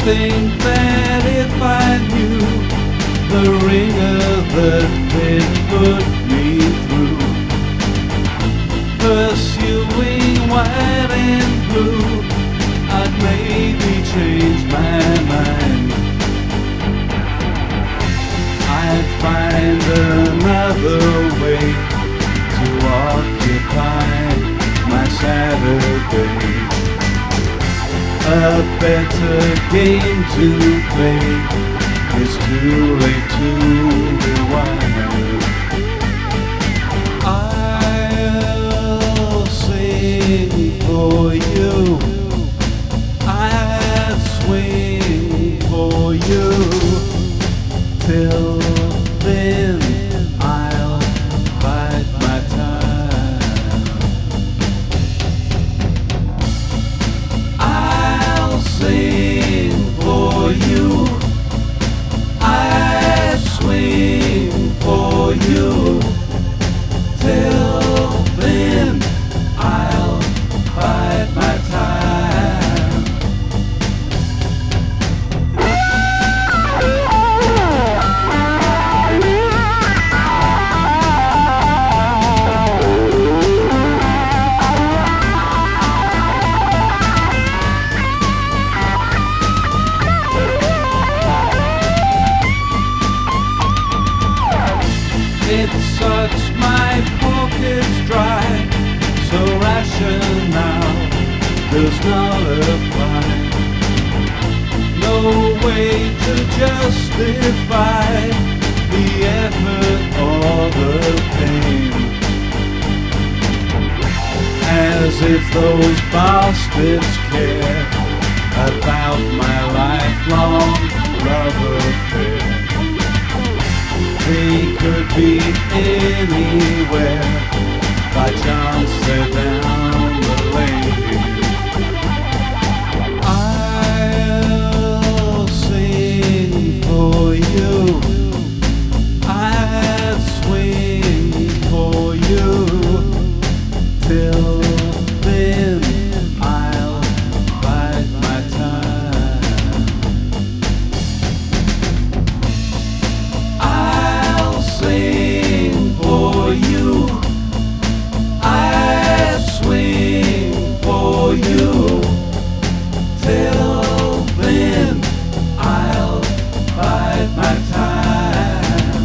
think that if I knew the ringer that it put me through, pursuing white and blue, I'd maybe change my mind. I'd find another way to occupy my Saturday. A better game to play. It's too late to rewind. I'll sing for you. I'll swing for you. Till then I'll bide my time. I'll sing for you. I'll swing for you. Till then I'll bide my time. It sucks my pockets dry, so rationale does not apply. No way to justify the effort or the pain, as if those bastards care about my lifelong love affair. They could be anywhere, by chance they're down the lane. I'll sing for you. I'll swing for you. Till then I'll bide my time. Sing for you. I'll swing for you. Till then I'll bide my time.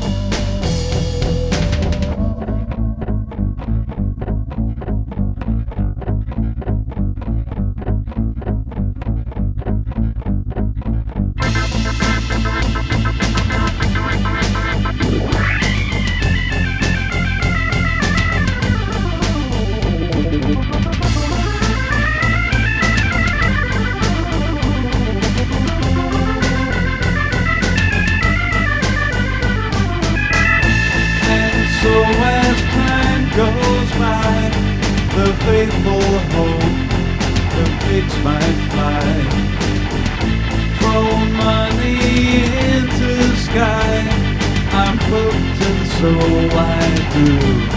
So as time goes by, the faithful hope the pigs might fly. Throw money into sky, I'm hooked and so I do.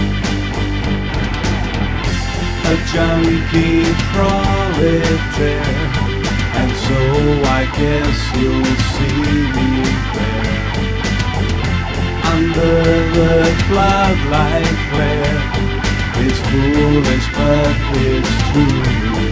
A junkie proletaire, and so I guess you'll see me there. Under the floodlight glare, it's foolish but it's true.